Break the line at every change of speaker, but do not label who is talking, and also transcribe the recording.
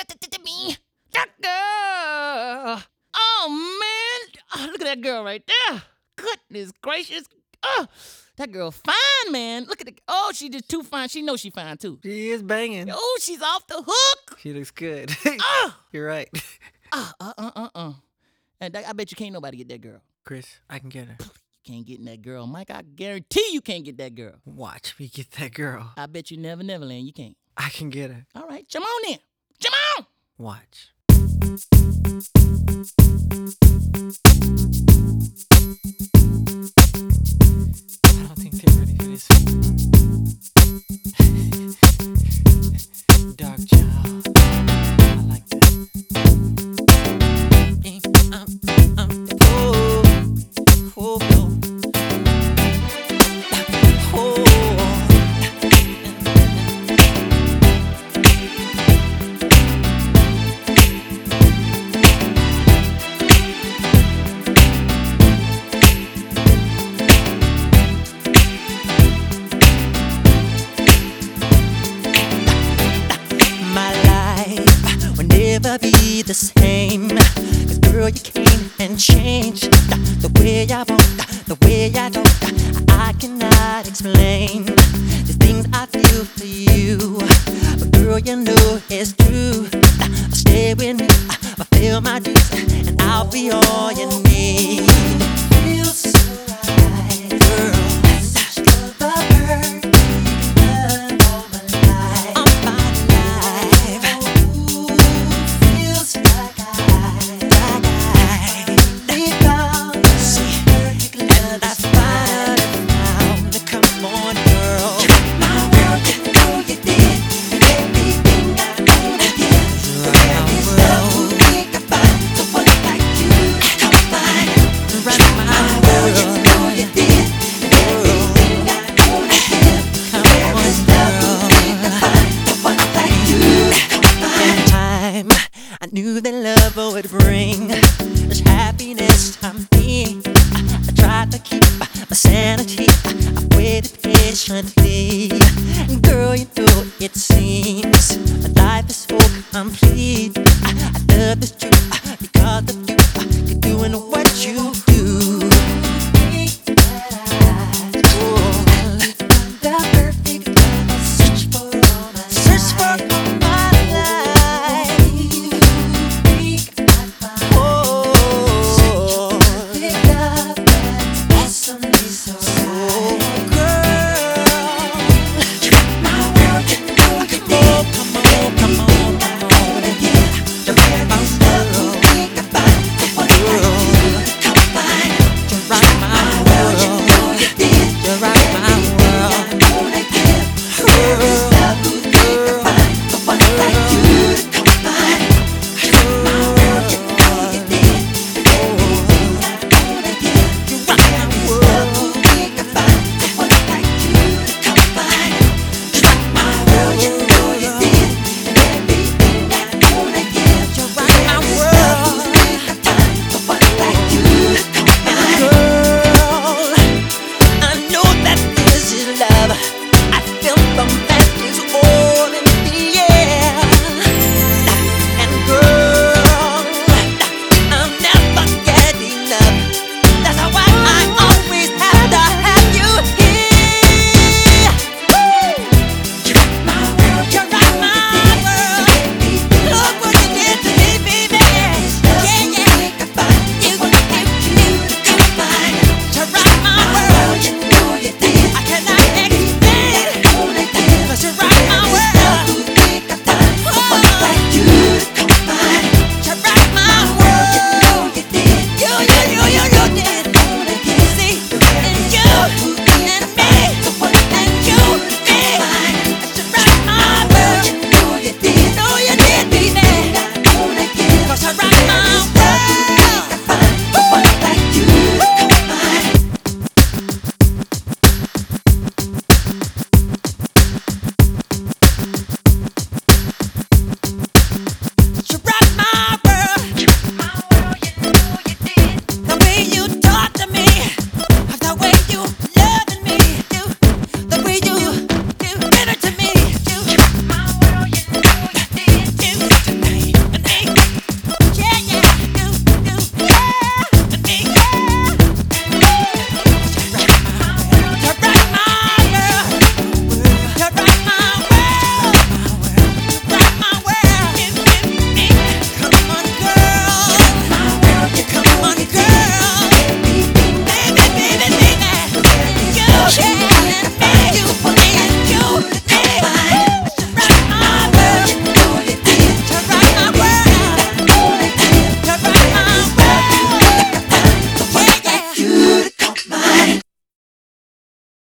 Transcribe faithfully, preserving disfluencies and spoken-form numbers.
me. That girl. Oh, man. Oh, look at that girl right there. Goodness gracious. Oh, that girl fine, man. Look at the. Oh, she just too fine. She knows she fine, too.
She is banging.
Oh, she's off the hook.
She looks good.
Oh.
You're right.
Uh, uh, uh, uh, uh. And I bet you can't nobody get that girl.
Chris, I can get her.
You can't get in that girl, Mike. I guarantee you can't get that girl.
Watch me get that girl.
I bet you never, never land. You can't.
I can get her.
All right, come on then. Come on.
Watch. I don't think they're ready for this. Dark child. I like that. Um, um, oh, oh, oh. Oh. Never be the same. Cause girl, you came and changed the way I walk, the way I talk. I cannot explain the things I feel for you. But girl, you know it's true. Stay with me, fulfill my dreams, and I'll be all you need. Feels so right, girl. Such the bird. I knew that love would bring this happiness to me. I tried to keep my sanity. I waited patiently. Girl, you know it seems my life is so complete. I love this truth because of you. You're doing what you